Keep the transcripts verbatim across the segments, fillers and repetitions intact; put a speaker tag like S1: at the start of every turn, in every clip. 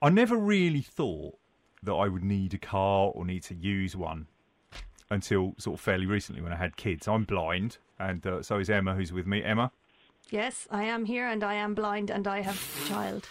S1: I never really thought that I would need a car or need to use one until sort of fairly recently when I had kids. I'm blind, and uh, so is Emma, who's with me. Emma?
S2: Yes, I am here, and I am blind, and I have a child.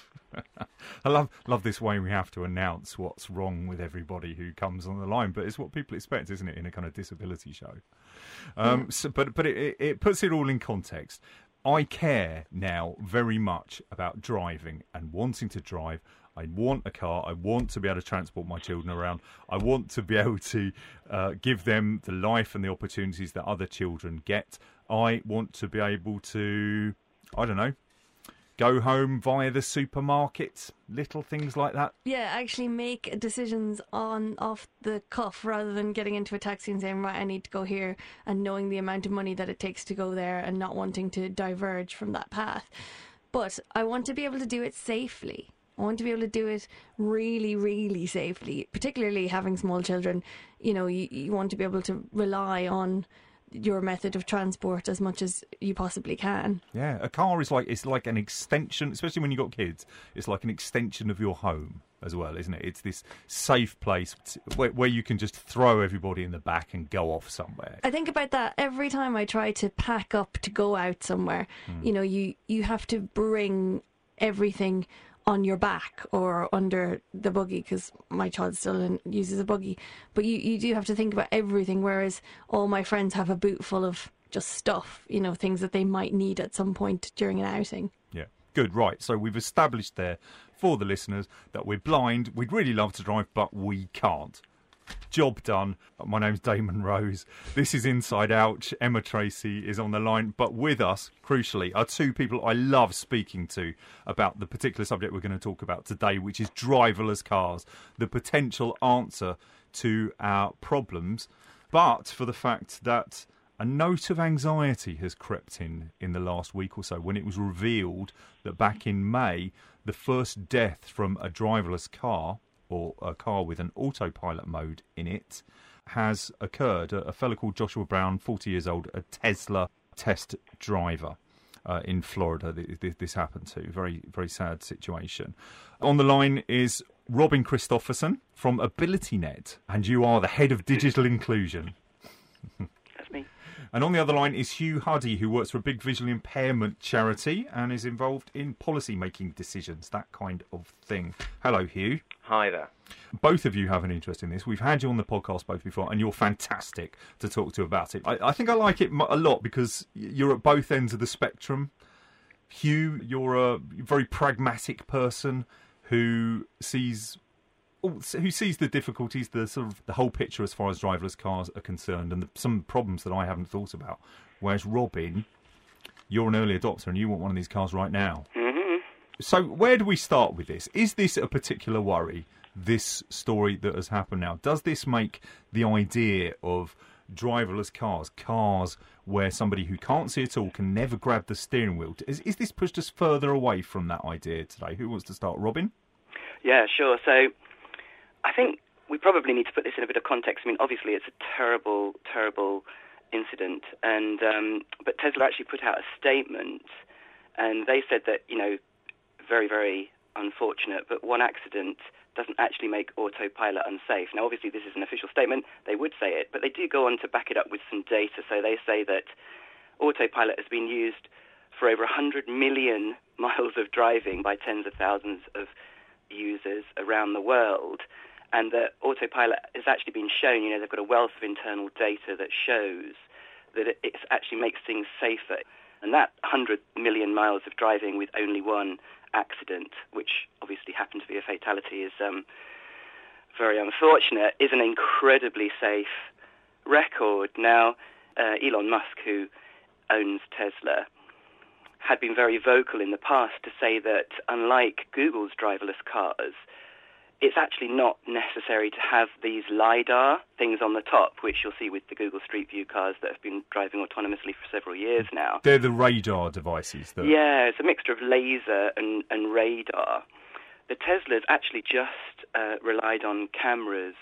S1: I love love this way we have to announce what's wrong with everybody who comes on the line, but it's what people expect, isn't it, in a kind of disability show? Um,
S2: yeah.
S1: so, but but it, it puts it all in context. I care now very much about driving and wanting to drive. I want a car. I want to be able to transport my children around. I want to be able to uh, give them the life and the opportunities that other children get. I want to be able to, I don't know, go home via the supermarket, little things like that.
S2: Yeah, actually make decisions on off the cuff rather than getting into a taxi and saying, right, I need to go here, and knowing the amount of money that it takes to go there and not wanting to diverge from that path. But I want to be able to do it safely. I want to be able to do it really, really safely, particularly having small children. You know, you, you want to be able to rely on your method of transport as much as you possibly can.
S1: Yeah, a car is like, it's like an extension, especially when you've got kids, it's like an extension of your home as well, isn't it? It's this safe place where, where you can just throw everybody in the back and go off somewhere.
S2: I think about that every time I try to pack up to go out somewhere. Mm. You know, you, you have to bring everything on your back or under the buggy, because my child still in, uses a buggy. But you, you do have to think about everything, whereas all my friends have a boot full of just stuff, you know, things that they might need at some point during an outing.
S1: Yeah, good, right. So we've established there for the listeners that we're blind. We'd really love to drive, but we can't. Job done. My name's Damon Rose. This is Inside Out. Emma Tracy is on the line, but with us, crucially, are two people I love speaking to about the particular subject we're going to talk about today, which is driverless cars, the potential answer to our problems, but for the fact that a note of anxiety has crept in in the last week or so when it was revealed that back in May, the first death from a driverless car, or a car with an autopilot mode in it, has occurred. A, a fellow called Joshua Brown, forty years old, a Tesla test driver uh, in Florida, this, this happened to. Very, very sad situation. On the line is Robin Christopherson from AbilityNet, and you are the head of digital inclusion.
S3: That's me.
S1: And on the other line is Hugh Huddy, who works for a big visual impairment charity and is involved in policy-making decisions, that kind of thing. Hello, Hugh.
S4: Hi there.
S1: Both of you have an interest in this. We've had you on the podcast both before, and you're fantastic to talk to about it. I, I think I like it a lot because you're at both ends of the spectrum. Hugh, you're a very pragmatic person who sees... who sees the difficulties, the sort of the whole picture as far as driverless cars are concerned, and the, some problems that I haven't thought about. Whereas Robin, you're an early adopter, and you want one of these cars right now.
S3: Mm-hmm.
S1: So where do we start with this? Is this a particular worry, this story that has happened now? Does this make the idea of driverless cars, cars where somebody who can't see at all can never grab the steering wheel, is, is this pushed us further away from that idea today? Who wants to start? Robin?
S3: Yeah, sure. So I think we probably need to put this in a bit of context. I mean, obviously, it's a terrible, terrible incident, and um, but Tesla actually put out a statement, and they said that, you know, very, very unfortunate, but one accident doesn't actually make autopilot unsafe. Now, obviously, this is an official statement. They would say it, but they do go on to back it up with some data. So they say that autopilot has been used for over one hundred million miles of driving by tens of thousands of users around the world, and that autopilot has actually been shown, you know, they've got a wealth of internal data that shows that it, it actually makes things safer. And that one hundred million miles of driving with only one accident, which obviously happened to be a fatality, is um, very unfortunate, is an incredibly safe record. Now, uh, Elon Musk, who owns Tesla, had been very vocal in the past to say that unlike Google's driverless cars, it's actually not necessary to have these LiDAR things on the top, which you'll see with the Google Street View cars that have been driving autonomously for several years now.
S1: They're the radar devices. That...
S3: Yeah, it's a mixture of laser and, and radar. The Teslas actually just uh, relied on cameras,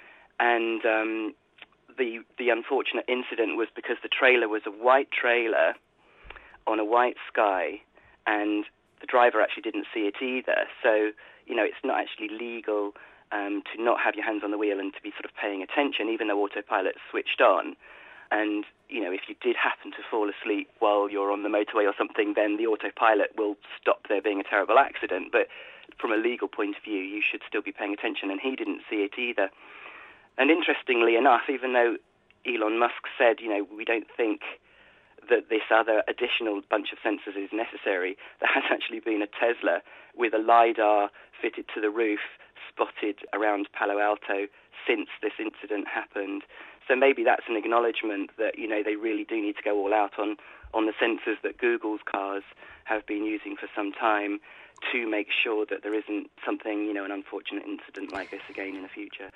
S3: and um, the the unfortunate incident was because the trailer was a white trailer on a white sky, and the driver actually didn't see it either. So you know, it's not actually legal um, to not have your hands on the wheel and to be sort of paying attention, even though autopilot's switched on. And, you know, if you did happen to fall asleep while you're on the motorway or something, then the autopilot will stop there being a terrible accident. But from a legal point of view, you should still be paying attention, and he didn't see it either. And interestingly enough, even though Elon Musk said, you know, we don't think that this other additional bunch of sensors is necessary, there has actually been a Tesla with a LiDAR fitted to the roof spotted around Palo Alto since this incident happened. So maybe that's an acknowledgement that, you know, they really do need to go all out on, on the sensors that Google's cars have been using for some time to make sure that there isn't something, you know, an unfortunate incident like this again in the future.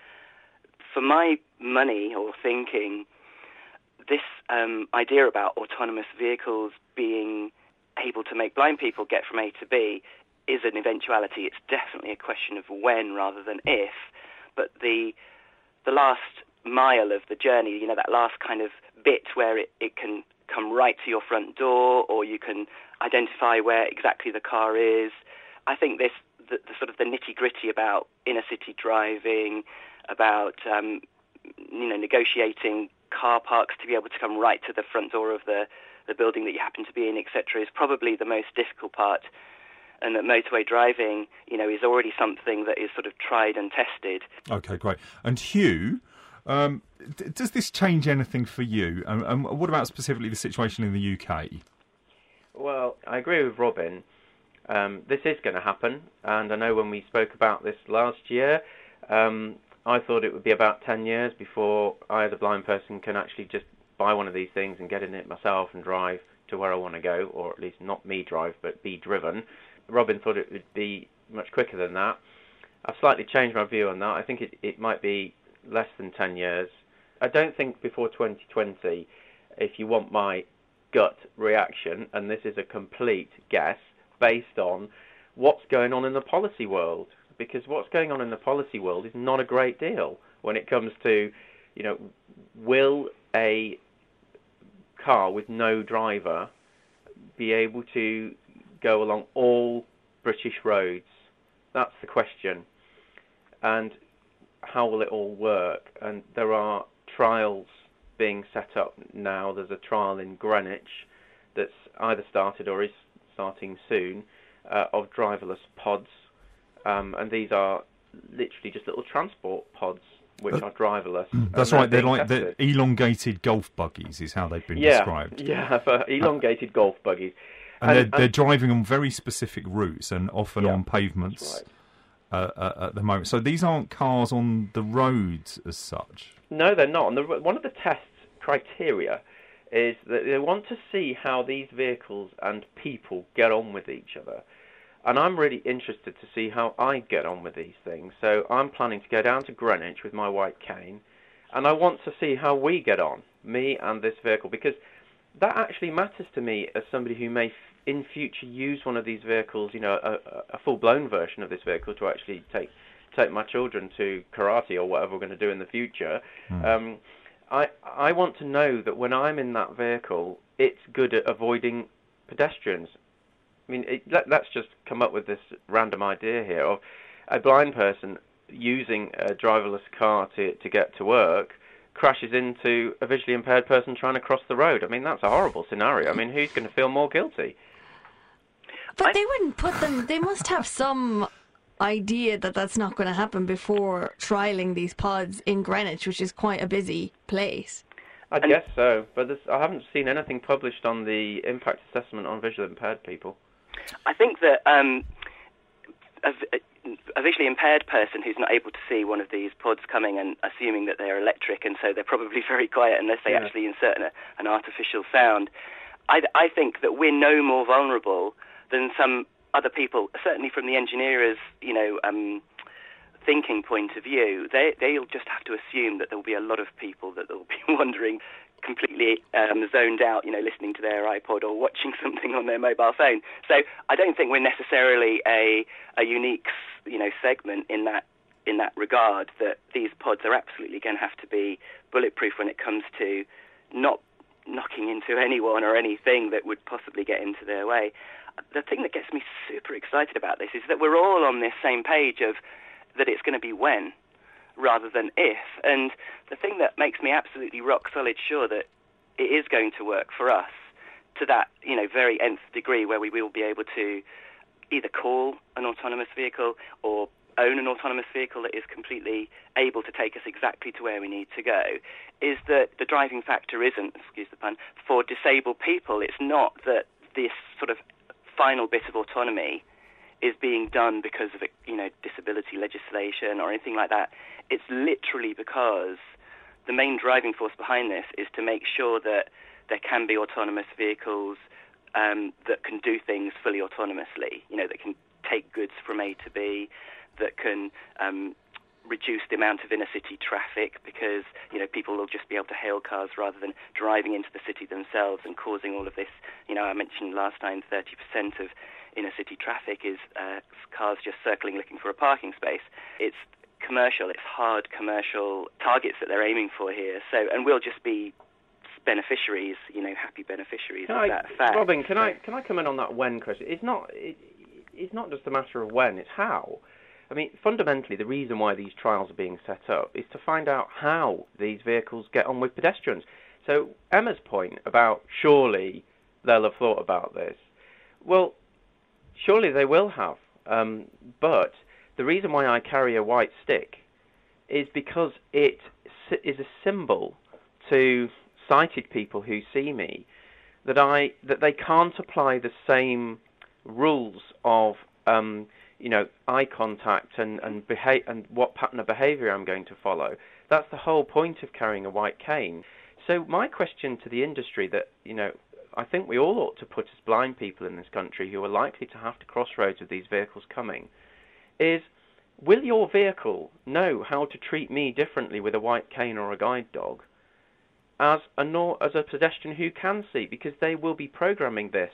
S3: For my money or thinking, this um, idea about autonomous vehicles being able to make blind people get from A to B is an eventuality. It's definitely a question of when rather than if. But the the last mile of the journey, you know, that last kind of bit where it, it can come right to your front door, or you can identify where exactly the car is. I think this, the, the sort of the nitty-gritty about inner city driving, about um, you know, negotiating car parks to be able to come right to the front door of the, the building that you happen to be in, et cetera, is probably the most difficult part. And that motorway driving, you know, is already something that is sort of tried and tested.
S1: Okay, great. And Hugh, um, d- does this change anything for you? And um, um, what about specifically the situation in the U K?
S4: Well, I agree with Robin. Um, this is going to happen, and I know when we spoke about this last year, um, I thought it would be about ten years before I, as a blind person, can actually just buy one of these things and get in it myself and drive to where I want to go, or at least not me drive, but be driven. Robin thought it would be much quicker than that. I've slightly changed my view on that. I think it, it might be less than ten years. I don't think before twenty twenty, if you want my gut reaction, and this is a complete guess based on what's going on in the policy world, because what's going on in the policy world is not a great deal when it comes to, you know, will a car with no driver be able to go along all British roads? That's the question. And how will it all work? And there are trials being set up now. There's a trial in Greenwich that's either started or is starting soon uh, of driverless pods. Um, and these are literally just little transport pods which uh, are driverless.
S1: That's right, they're like the elongated golf buggies is how they've been
S4: yeah,
S1: described.
S4: Yeah, for elongated uh, golf buggies.
S1: And, and, they're, and they're driving on very specific routes and often
S4: yeah,
S1: on pavements
S4: right.
S1: uh, uh, at the moment. So these aren't cars on the roads as such.
S4: No, they're not. And the, one of the test criteria is that they want to see how these vehicles and people get on with each other. And I'm really interested to see how I get on with these things. So I'm planning to go down to Greenwich with my white cane, and I want to see how we get on, me and this vehicle, because that actually matters to me as somebody who may in future use one of these vehicles, you know, a, a full-blown version of this vehicle to actually take take my children to karate or whatever we're going to do in the future. Mm. Um, I I want to know that when I'm in that vehicle, it's good at avoiding pedestrians. I mean, it, let, let's just come up with this random idea here of a blind person using a driverless car to, to get to work crashes into a visually impaired person trying to cross the road. I mean, that's a horrible scenario. I mean, who's going to feel more guilty?
S2: But they wouldn't put them... They must have some idea that that's not going to happen before trialling these pods in Greenwich, which is quite a busy place.
S4: I
S3: and
S4: guess so, but this, I haven't seen anything published on the impact assessment on visually impaired people.
S3: I think that um, a, a visually impaired person who's not able to see one of these pods coming and assuming that they're electric and so they're probably very quiet unless they yeah. actually insert an, an artificial sound, I, I think that we're no more vulnerable than some other people, certainly from the engineer's, you know, um, thinking point of view. They, they'll just have to assume that there will be a lot of people that will be wondering, completely um, zoned out, you know, listening to their iPod or watching something on their mobile phone. So I don't think we're necessarily a, a unique, you know, segment in that in that regard, that these pods are absolutely going to have to be bulletproof when it comes to not knocking into anyone or anything that would possibly get into their way. the thing that gets me super excited about this is that we're all on this same page of that it's going to be when rather than if. And the thing that makes me absolutely rock solid sure that it is going to work for us to that, you know, very nth degree where we will be able to either call an autonomous vehicle or own an autonomous vehicle that is completely able to take us exactly to where we need to go, is that the driving factor isn't, excuse the pun, for disabled people. It's not that this sort of final bit of autonomy is being done because of, you know, disability legislation or anything like that. It's literally because the main driving force behind this is to make sure that there can be autonomous vehicles um, that can do things fully autonomously, you know, that can take goods from A to B, that can um, reduce the amount of inner-city traffic because, you know, people will just be able to hail cars rather than driving into the city themselves and causing all of this. You know, I mentioned last time thirty percent of inner-city traffic is uh, cars just circling looking for a parking space. It's commercial, it's hard commercial targets that they're aiming for here. So, and we'll just be beneficiaries, you know, happy beneficiaries
S4: can
S3: of
S4: I,
S3: that fact.
S4: Robin, can
S3: so,
S4: I can I comment on that when question? It's not it, it's not just a matter of when, it's how. I mean, fundamentally, the reason why these trials are being set up is to find out how these vehicles get on with pedestrians. So Emma's point about surely they'll have thought about this. Well, surely they will have. Um, but the reason why I carry a white stick is because it is a symbol to sighted people who see me that I that they can't apply the same rules of um, you know, eye contact and and, beha- and what pattern of behaviour I'm going to follow. That's the whole point of carrying a white cane. So my question to the industry that, you know, I think we all ought to put as blind people in this country who are likely to have to cross roads with these vehicles coming is, will your vehicle know how to treat me differently with a white cane or a guide dog as a, nor- as a pedestrian who can see? Because they will be programming this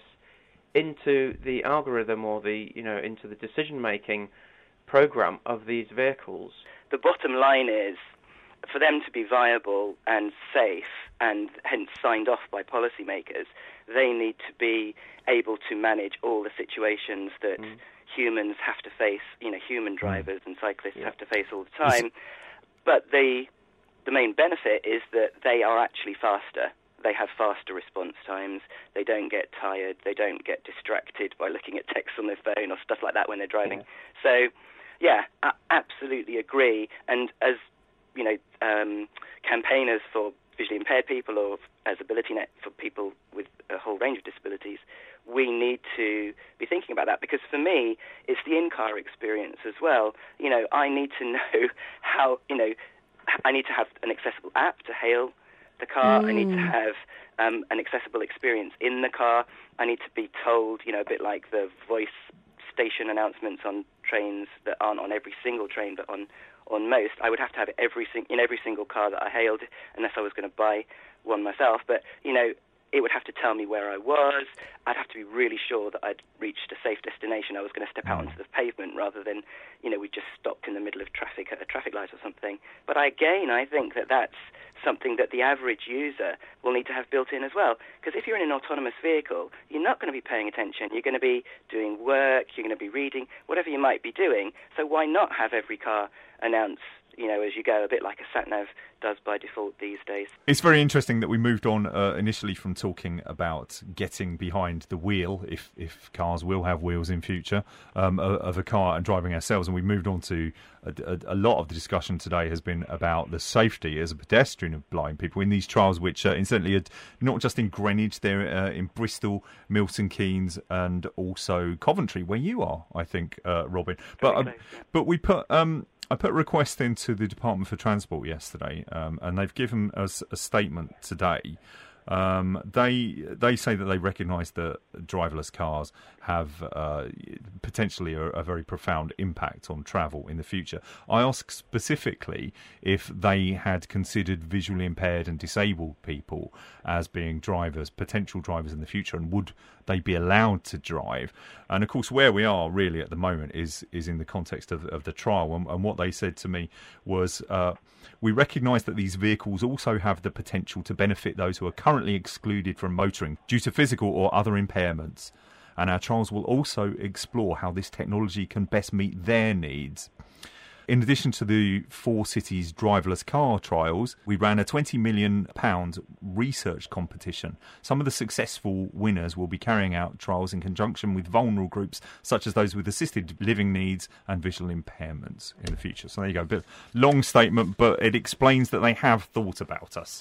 S4: into the algorithm or the, you know, into the decision-making program of these vehicles.
S3: The bottom line is, for them to be viable and safe and hence signed off by policymakers, they need to be able to manage all the situations that mm. humans have to face, you know, human drivers and cyclists yeah. have to face all the time. But the the main benefit is that they are actually faster. They have faster response times. They don't get tired. They don't get distracted by looking at text on their phone or stuff like that when they're driving. Yeah. So, yeah, I absolutely agree. And as, you know, um, campaigners for visually impaired people or as AbilityNet for people with a whole range of disabilities, we need to be thinking about that, because for me, it's the in-car experience as well. You know, I need to know how, you know, I need to have an accessible app to hail the car. Mm. I need to have um, an accessible experience in the car. I need to be told, you know, a bit like the voice station announcements on trains that aren't on every single train, but on, on most. I would have to have it every sing- in every single car that I hailed, unless I was going to buy one myself. But, you know, it would have to tell me where I was. I'd have to be really sure that I'd reached a safe destination. I was going to step out onto the pavement rather than, you know, we just stopped in the middle of traffic at a traffic light or something. But I, again, I think that that's something that the average user will need to have built in as well. Because if you're in an autonomous vehicle, you're not going to be paying attention. You're going to be doing work, you're going to be reading, whatever you might be doing. So why not have every car announce, you know, as you go, a bit like a sat-nav does by default these days.
S1: It's very interesting that we moved on uh, initially from talking about getting behind the wheel, if if cars will have wheels in future, um, of a car and driving ourselves, and we moved on to a, a, a lot of the discussion today has been about the safety as a pedestrian of blind people in these trials, which uh, incidentally are not just in Greenwich, they're uh, in Bristol, Milton Keynes, and also Coventry, where you are, I think, uh, Robin. But um, but we put. Um, I put a request into the Department for Transport yesterday, um, and they've given us a statement today. Um, they they say that they recognise that driverless cars have uh, potentially a, a very profound impact on travel in the future. I asked specifically if they had considered visually impaired and disabled people as being drivers, potential drivers in the future, and would they be allowed to drive? And of course, where we are really at the moment is is in the context of, of the trial. And, and what they said to me was, uh, we recognise that these vehicles also have the potential to benefit those who are currently excluded from motoring due to physical or other impairments. and our trials will also explore how this technology can best meet their needs. In addition to the four cities driverless car trials, we ran a twenty million pounds research competition. Some of the successful winners will be carrying out trials in conjunction with vulnerable groups such as those with assisted living needs and visual impairments in the future. So there you go. A bit long statement, but it explains that they have thought about us.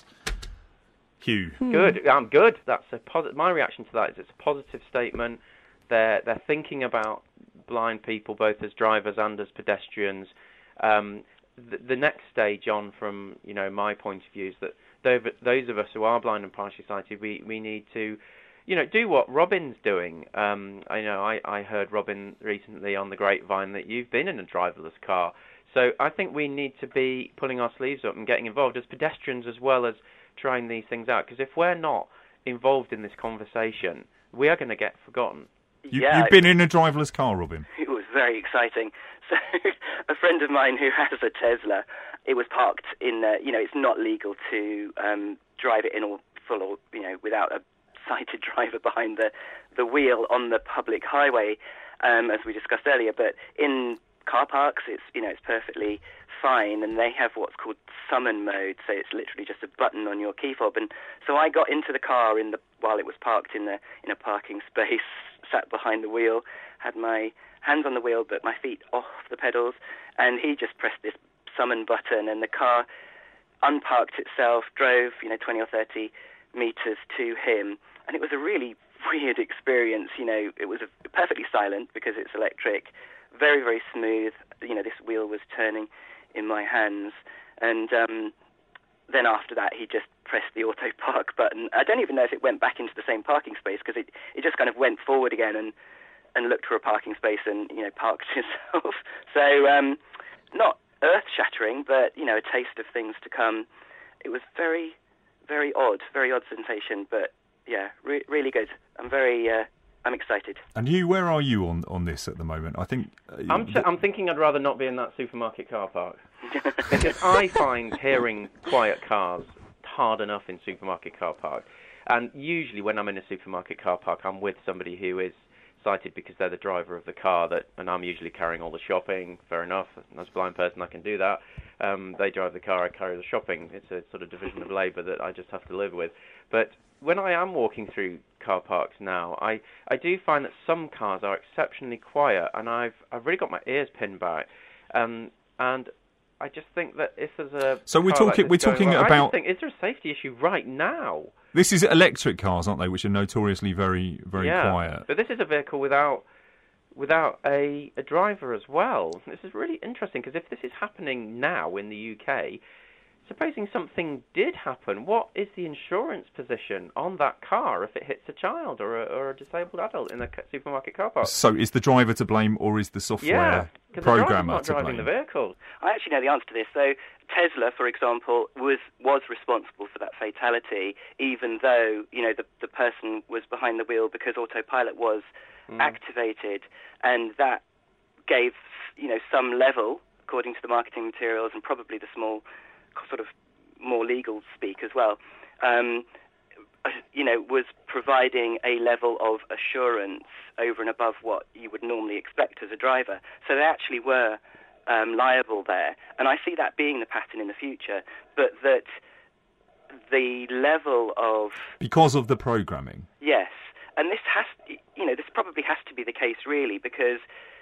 S1: Hugh.
S4: Good. I'm good. That's a posi- My reaction to that is it's a positive statement. They're they're thinking about blind people both as drivers and as pedestrians. Um, the, the next stage on from, you know, my point of view is that those, those of us who are blind and partially sighted, we, we need to, you know, do what Robin's doing. Um, I know I, I heard, Robin, recently on the grapevine that you've been in a driverless car. So I think we need to be pulling our sleeves up and getting involved as pedestrians as well as trying these things out. Because if we're not involved in this conversation, we are going to get forgotten.
S1: You,
S3: yeah,
S1: you've been in a driverless car, Robin.
S3: It was very exciting. So a friend of mine who has a Tesla, it was parked in, uh, you know, it's not legal to um, drive it in all full or, you know, without a sighted driver behind the, the wheel on the public highway, um, as we discussed earlier. But in car parks, it's, you know, it's perfectly fine, and they have what's called summon mode, so it's literally just a button on your key fob. And so I got into the car in the while it was parked in the in a parking space, sat behind the wheel, had my hands on the wheel but my feet off the pedals, and he just pressed this summon button, and the car unparked itself, drove, you know, twenty or thirty meters to him, and it was a really weird experience. You know, it was a, perfectly silent because it's electric, very, very smooth. You know, this wheel was turning in my hands, and um, then after that he just pressed the auto park button. I don't even know if it went back into the same parking space, because it, it just kind of went forward again and, and looked for a parking space and, you know, parked itself. So um, not earth-shattering, but, you know, a taste of things to come. It was very, very odd, very odd sensation, but yeah, re- really good. I'm very... Uh, I'm excited.
S1: And you, where are you on, on this at the moment? I think uh,
S4: I'm th- I'm thinking I'd rather not be in that supermarket car park, because I find hearing quiet cars hard enough in supermarket car park. And usually when I'm in a supermarket car park, I'm with somebody who is sighted because they're the driver of the car, that, and I'm usually carrying all the shopping. Fair enough. As a blind person, I can do that. Um, they drive the car, I carry the shopping. It's a sort of division of labour that I just have to live with. But when I am walking through car parks now, I, I do find that some cars are exceptionally quiet, and I've I've really got my ears pinned back. Um, and I just think that if there's a
S1: so we're
S4: car
S1: talking
S4: like
S1: we're
S4: this going
S1: talking
S4: wrong,
S1: about.
S4: I just think, is there a safety issue right now?
S1: This is electric cars, aren't they? Which are notoriously very very
S4: yeah,
S1: quiet.
S4: But this is a vehicle without without a, a driver as well. This is really interesting, because if this is happening now in the U K, supposing something did happen, what is the insurance position on that car if it hits a child or a, or a disabled adult in a supermarket car park?
S1: So is the driver to blame, or is the software
S4: yeah,
S1: programmer
S4: not
S1: to
S4: driving
S1: blame?
S4: the vehicle.
S3: I actually know the answer to this. So Tesla, for example, was was responsible for that fatality, even though, you know, the the person was behind the wheel because autopilot was mm. activated, and that gave, you know, some level, according to the marketing materials and probably the small sort of more legal speak as well, um, you know, was providing a level of assurance over and above what you would normally expect as a driver. So they actually were um, liable there. And I see that being the pattern in the future, but that the level of...
S1: Because of the programming?
S3: Yes. And this has, you know, this probably has to be the case, really, because,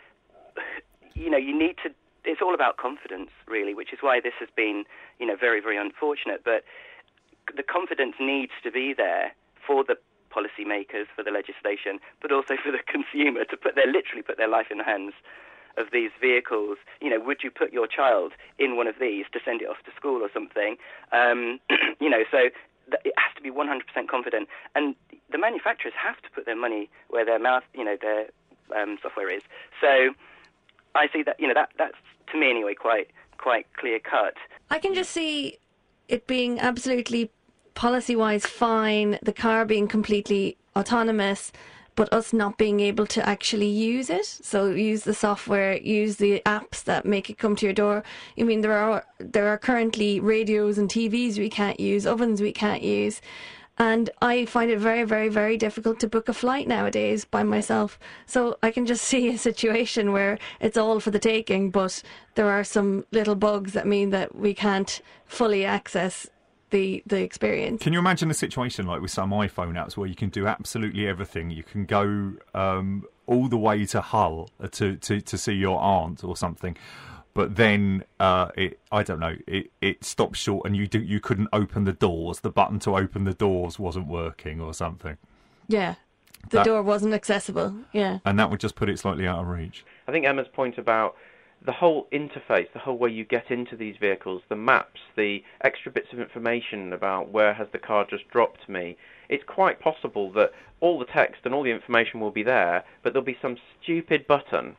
S3: you know, you need to... It's all about confidence, really, which is why this has been, you know, very, very unfortunate. But the confidence needs to be there for the policymakers, for the legislation, but also for the consumer to put their, literally put their life in the hands of these vehicles. You know, would you put your child in one of these to send it off to school or something? Um, you know, so th- it has to be one hundred percent confident. And the manufacturers have to put their money where their mouth, you know, their um, software is. So I see that, you know, that that's, to me anyway, quite quite clear cut.
S2: I can just see it being absolutely policy-wise fine, the car being completely autonomous, but us not being able to actually use it. So use the software, use the apps that make it come to your door. I mean, there are there are currently radios and T Vs we can't use, ovens we can't use. And I find it very, very, very difficult to book a flight nowadays by myself. So I can just see a situation where it's all for the taking, but there are some little bugs that mean that we can't fully access the the experience.
S1: Can you imagine a situation like with some iPhone apps where you can do absolutely everything? You can go um, all the way to Hull to, to, to see your aunt or something. But then uh, it, I don't know, it, it stopped short and you do, you couldn't open the doors. The button to open the doors wasn't working or something.
S2: Yeah, the
S1: that,
S2: door wasn't accessible, yeah.
S1: And that would just put it slightly out of reach.
S4: I think Emma's point about the whole interface, the whole way you get into these vehicles, the maps, the extra bits of information about where has the car just dropped me, it's quite possible that all the text and all the information will be there, but there'll be some stupid button,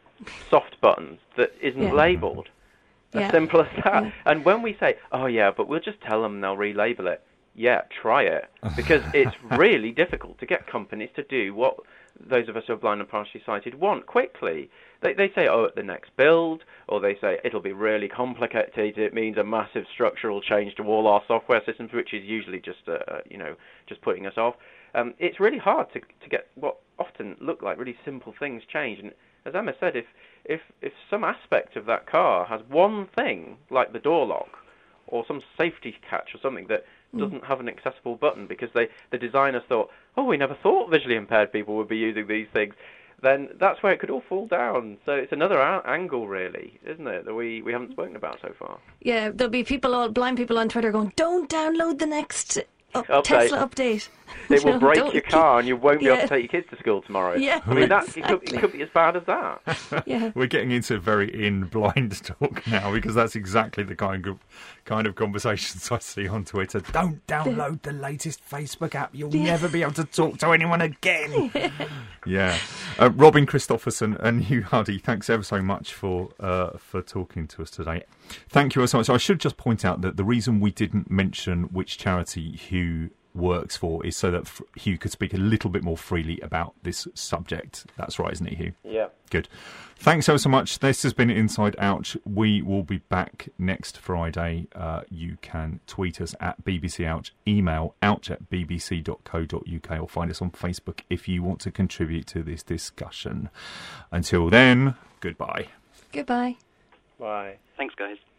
S4: soft buttons, that isn't
S2: yeah.
S4: labelled. As
S2: yeah.
S4: simple as that.
S2: Yeah.
S4: And when we say, oh yeah, but we'll just tell them and they'll relabel it, yeah, try it. Because it's really difficult to get companies to do what those of us who are blind and partially sighted want quickly. They they say, oh, at the next build, or they say it'll be really complicated. It means a massive structural change to all our software systems, which is usually just, uh, you know, just putting us off. Um, it's really hard to to get what often look like really simple things changed. And as Emma said, if if if some aspect of that car has one thing like the door lock or some safety catch or something that doesn't have an accessible button because they the designers thought, oh, we never thought visually impaired people would be using these things, then that's where it could all fall down. So it's another a- angle, really, isn't it, that we, we haven't spoken about so far.
S2: Yeah, there'll be people, all blind people on Twitter going, don't download the next up-
S4: Update.
S2: Tesla update.
S4: It will
S2: No,
S4: break
S2: don't
S4: your
S2: keep-
S4: car and you won't be
S2: Yeah.
S4: able to take your kids to school tomorrow.
S2: Yeah,
S4: I mean, that, it, could,
S2: exactly.
S4: it could be as bad as that.
S2: Yeah.
S1: We're getting into very in blind talk now because that's exactly the kind of kind of conversations I see on Twitter. Don't download the latest Facebook app. You'll
S2: Yeah.
S1: never be able to talk to anyone again. Yeah. Uh, Robin Christopherson and Hugh Huddy, thanks ever so much for uh, for talking to us today. Thank you so much. So I should just point out that the reason we didn't mention which charity Hugh works for is so that F- Hugh could speak a little bit more freely about this subject. That's right, isn't it, Hugh?
S4: Yeah.
S1: Good. Thanks ever so much. This has been Inside Ouch. We will be back next Friday. Uh, you can tweet us at B B C Ouch, email ouch at b b c dot co dot u k, or find us on Facebook if you want to contribute to this discussion. Until then, goodbye.
S2: Goodbye.
S4: Bye.
S3: Thanks, guys.